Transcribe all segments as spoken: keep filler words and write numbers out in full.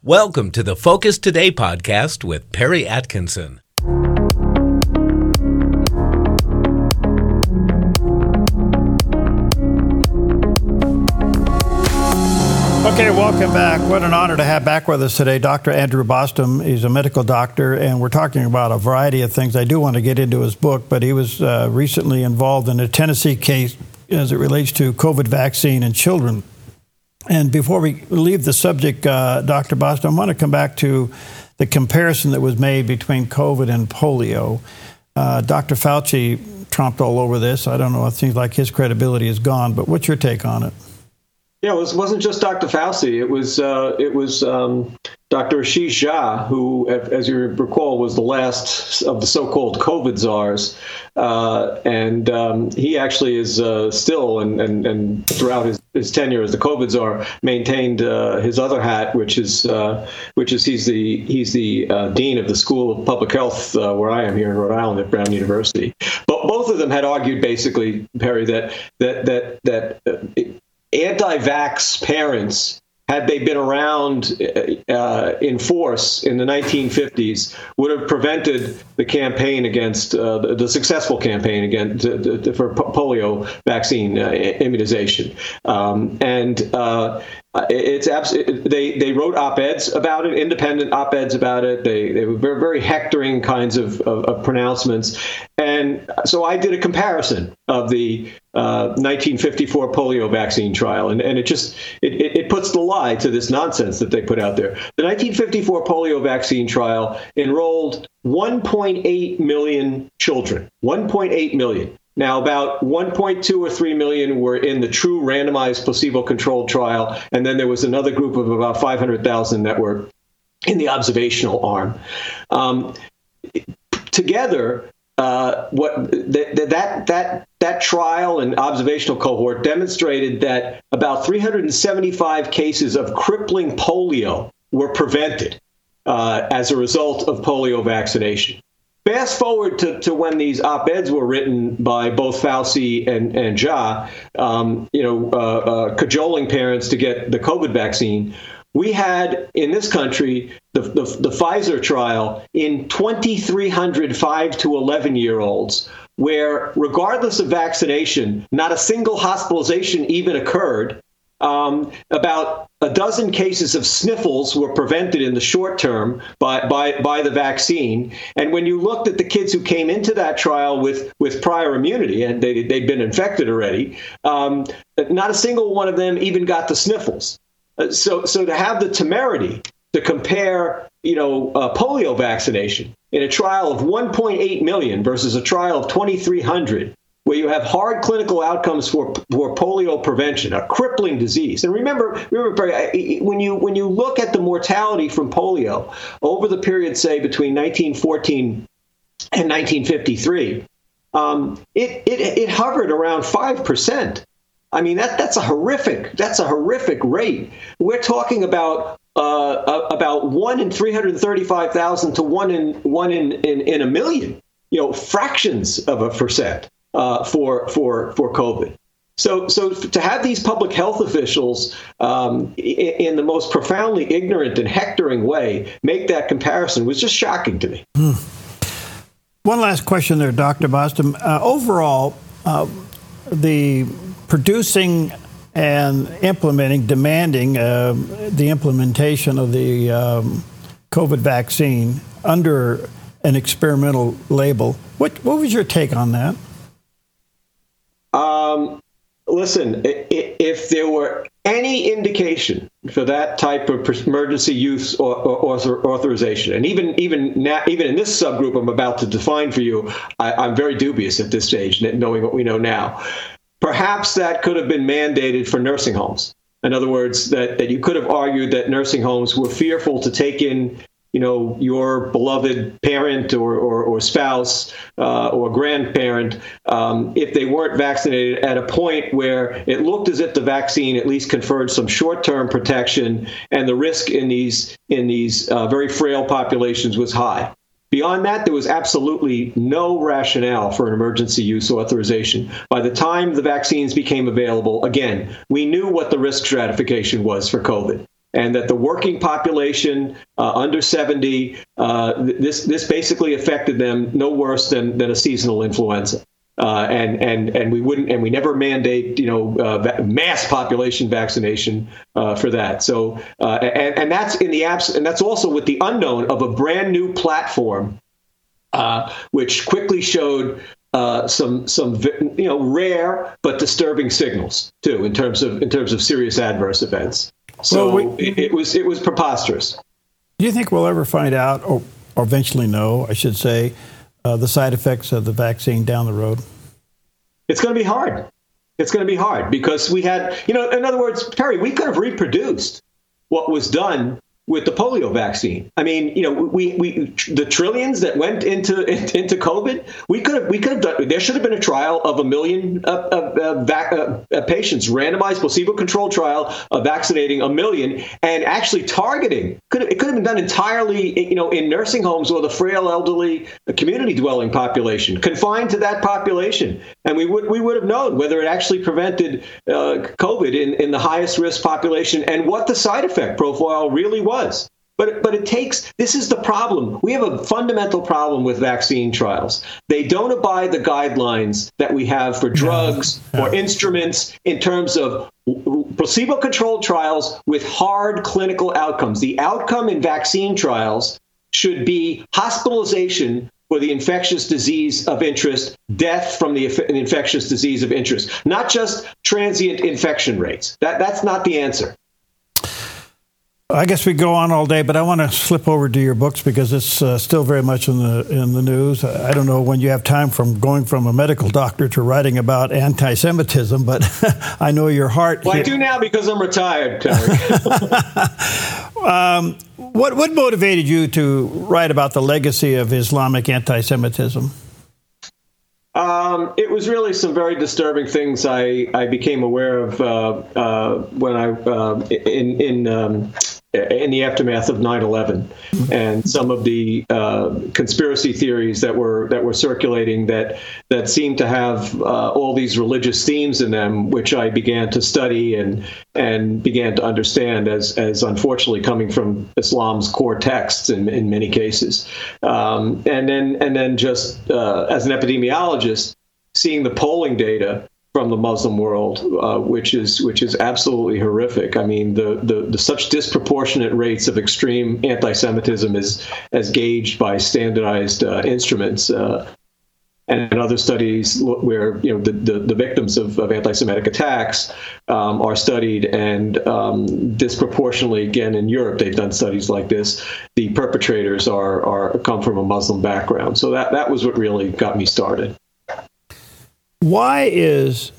Welcome to the Focus Today podcast with Perry Atkinson. Okay, welcome back. What an honor to have back with us today Doctor Andrew Bostom. He's a medical doctor, and we're talking about a variety of things. I do want to get into his book, but he was uh, recently involved in a Tennessee case as it relates to COVID vaccine in children. And before we leave the subject, uh, Doctor Bostom, I want to come back to the comparison that was made between COVID and polio. Uh, Doctor Fauci tromped all over this. I don't know. It seems like his credibility is gone. But what's your take on it? Yeah, it wasn't just Doctor Fauci. It was uh, it was um, Doctor Ashish Jha, who, as you recall, was the last of the so-called COVID czars, uh, and um, he actually is uh, still and, and and throughout his, his tenure as the COVID czar maintained uh, his other hat, which is uh, which is he's the he's the uh, dean of the School of Public Health uh, where I am here in Rhode Island at Brown University. But both of them had argued basically, Perry, that that that that. Uh, it, Anti-vax parents, had they been around uh, in force in the nineteen fifties, would have prevented the campaign against uh, the, the successful campaign against uh, the, for polio vaccine uh, immunization. Um, and uh, it's absolutely they they wrote op-eds about it, independent op-eds about it. They they were very, very hectoring kinds of, of, of pronouncements. And so I did a comparison of the uh, nineteen fifty-four polio vaccine trial, and, and it just it, it, it puts the lie to this nonsense that they put out there. The nineteen fifty-four polio vaccine trial enrolled one point eight million children, one point eight million. Now, about one point two or three million were in the true randomized placebo-controlled trial, and then there was another group of about five hundred thousand that were in the observational arm. Um, together, uh, what th- that that that trial and observational cohort demonstrated that about three hundred seventy-five cases of crippling polio were prevented uh, as a result of polio vaccination. Fast forward to, to when these op-eds were written by both Fauci and, and Jha, um, you know, uh, uh, cajoling parents to get the COVID vaccine. We had in this country the, the, the Pfizer trial in twenty-three hundred five to eleven year olds, where regardless of vaccination, not a single hospitalization even occurred. Um, about a dozen cases of sniffles were prevented in the short term by, by, by the vaccine. And when you looked at the kids who came into that trial with, with prior immunity, and they, they'd been infected already, um, not a single one of them even got the sniffles. Uh, so, so to have the temerity to compare, you know, uh, polio vaccination in a trial of one point eight million versus a trial of twenty-three hundred, where you have hard clinical outcomes for for polio prevention, a crippling disease. And remember, remember, when you when you look at the mortality from polio over the period, say, between nineteen fourteen and nineteen fifty-three, um, it, it it hovered around five percent. I mean, that that's a horrific that's a horrific rate. We're talking about uh, about one in three hundred thirty-five thousand to one in one in, in in a million. You know, fractions of a percent. Uh, for for for COVID. So so to have these public health officials um, in, in the most profoundly ignorant and hectoring way make that comparison was just shocking to me. Hmm. One last question there, Doctor Bostom. Uh, overall, uh, the producing and implementing, demanding uh, the implementation of the um, COVID vaccine under an experimental label. What what was your take on that? Um, listen, if there were any indication for that type of emergency use or, or, or authorization, and even even now, even in this subgroup I'm about to define for you, I, I'm very dubious at this stage, knowing what we know now. Perhaps that could have been mandated for nursing homes. In other words, that, that you could have argued that nursing homes were fearful to take in, you know, your beloved parent or, or, or spouse uh, or grandparent um, if they weren't vaccinated at a point where it looked as if the vaccine at least conferred some short-term protection and the risk in these in these uh, very frail populations was high. Beyond that, there was absolutely no rationale for an emergency use authorization. By the time the vaccines became available, again, we knew what the risk stratification was for COVID. and that the working population uh, under seventy, uh, this this basically affected them no worse than than a seasonal influenza. Uh, and and and we wouldn't and we never mandate you know uh, mass population vaccination uh, for that. So uh, and and that's in the abs and that's also with the unknown of a brand new platform, uh, which quickly showed uh, some some you know rare but disturbing signals too in terms of in terms of serious adverse events. So well, we, it, it was it was preposterous. Do you think we'll ever find out, or, or eventually know, I should say, Uh, the side effects of the vaccine down the road? It's going to be hard. It's going to be hard because we had, you know, in other words, Perry, we could have reproduced what was done with the polio vaccine. I mean, you know, we we the trillions that went into into COVID, we could have we could have done. There should have been a trial of a million uh, uh, vac, uh, uh, patients, randomized placebo-controlled trial of vaccinating a million, and actually targeting. Could have, it could have been done entirely, you know, in nursing homes or the frail, elderly, community dwelling population, confined to that population, and we would we would have known whether it actually prevented uh, COVID in in the highest risk population and what the side effect profile really was. Was. But, but it takes, this is the problem. We have a fundamental problem with vaccine trials. They don't abide the guidelines that we have for drugs yeah. Yeah. or instruments in terms of placebo-controlled trials with hard clinical outcomes. The outcome in vaccine trials should be hospitalization for the infectious disease of interest, death from the infectious disease of interest, not just transient infection rates. That, that's not the answer. I guess we go on all day, but I want to slip over to your books because it's uh, still very much in the in the news. I don't know when you have time from going from a medical doctor to writing about anti-Semitism, but I know your heart. Well, hit... I do now because I'm retired, Terry. um, what what motivated you to write about the legacy of Islamic anti-Semitism? Um, it was really some very disturbing things I, I became aware of uh, uh, when I uh, in in um, in the aftermath of nine eleven, and some of the uh, conspiracy theories that were that were circulating that that seemed to have uh, all these religious themes in them, which I began to study and and began to understand as as unfortunately coming from Islam's core texts in in many cases, um, and then and then just uh, as an epidemiologist, seeing the polling data from the Muslim world, uh, which is which is absolutely horrific. I mean, the, the the such disproportionate rates of extreme anti-Semitism is as gauged by standardized uh, instruments, uh, and other studies where you know the the, the victims of, of anti-Semitic attacks um, are studied, and um, disproportionately, again in Europe, they've done studies like this. The perpetrators are are come from a Muslim background, so that that was what really got me started. Why is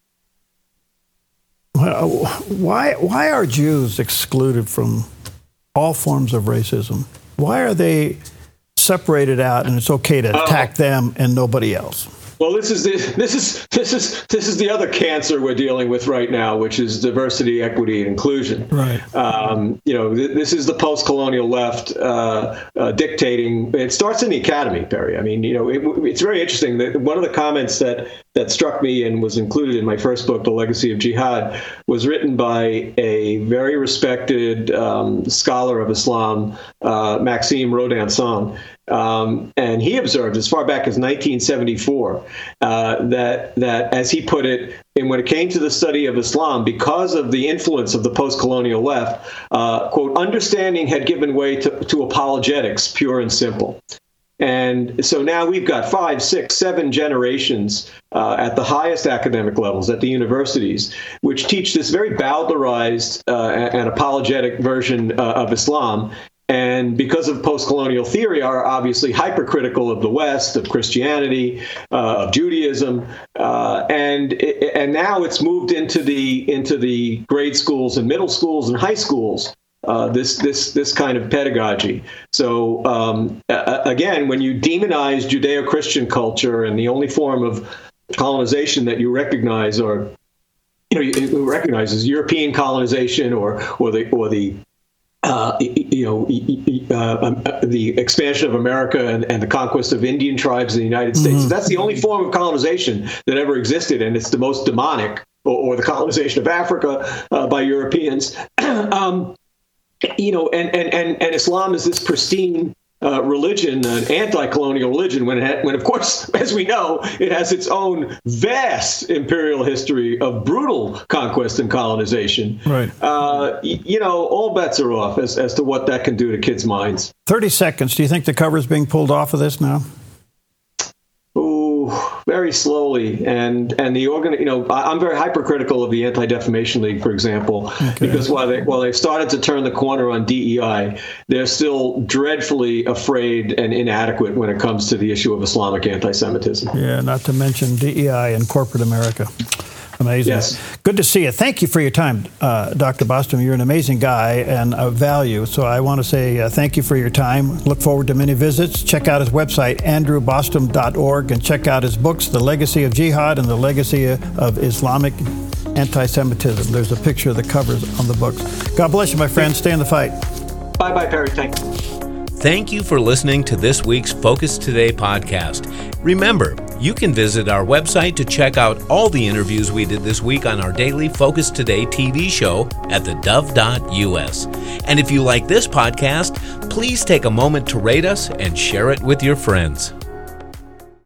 why why are Jews excluded from all forms of racism? Why are they separated out, and it's okay to attack uh, them and nobody else? Well, this is the, this is this is this is the other cancer we're dealing with right now, which is diversity, equity, and inclusion. Right. Um, you know, th- this is the post-colonial left uh, uh, dictating. It starts in the academy, Perry. I mean, you know, it, it's very interesting that one of the comments that that struck me and was included in my first book, The Legacy of Jihad, was written by a very respected um, scholar of Islam, uh, Maxime Rodinson. Um, and he observed as far back as nineteen seventy-four uh, that that, as he put it, and when it came to the study of Islam, because of the influence of the post-colonial left, uh, quote, understanding had given way to, to apologetics, pure and simple. And so now we've got five, six, seven generations uh, at the highest academic levels, at the universities, which teach this very bowdlerized uh, and apologetic version uh, of Islam. And because of post-colonial theory, are obviously hypercritical of the West, of Christianity, uh, of Judaism, uh, and and now it's moved into the into the grade schools and middle schools and high schools. Uh, this this this kind of pedagogy. So um, uh, again, when you demonize Judeo-Christian culture, and the only form of colonization that you recognize, or you know, you recognize is European colonization, or or the or the Uh, you know, uh, um, the expansion of America and, and the conquest of Indian tribes in the United States. Mm-hmm. That's the only form of colonization that ever existed, and it's the most demonic, or, or the colonization of Africa uh, by Europeans. um, you know, and, and, and, and Islam is this pristine uh, religion, an anti-colonial religion, when, it ha- when, of course, as we know, it has its own vast imperial history of brutal conquest and colonization. Right. Uh, y- you know, all bets are off as, as to what that can do to kids' minds. thirty seconds. Do you think the cover is being pulled off of this now? Very slowly, and and the organ, you know, I'm very hypercritical of the Anti-Defamation League, for example, okay. because while they while they've started to turn the corner on D E I, they're still dreadfully afraid and inadequate when it comes to the issue of Islamic anti-Semitism. Yeah, not to mention D E I in corporate America. Amazing. Yes. Good to see you. Thank you for your time, uh, Doctor Bostom. You're an amazing guy and of value. So I want to say uh, thank you for your time. Look forward to many visits. Check out his website, andrew bostom dot org, and check out his books, The Legacy of Jihad and The Legacy of Islamic Anti-Semitism. There's a picture of the covers on the books. God bless you, my friend. Stay in the fight. Bye-bye, Perry. Thank you. Thank you for listening to this week's Focus Today podcast. Remember, you can visit our website to check out all the interviews we did this week on our daily Focus Today T V show at the dove dot U S. And if you like this podcast, please take a moment to rate us and share it with your friends.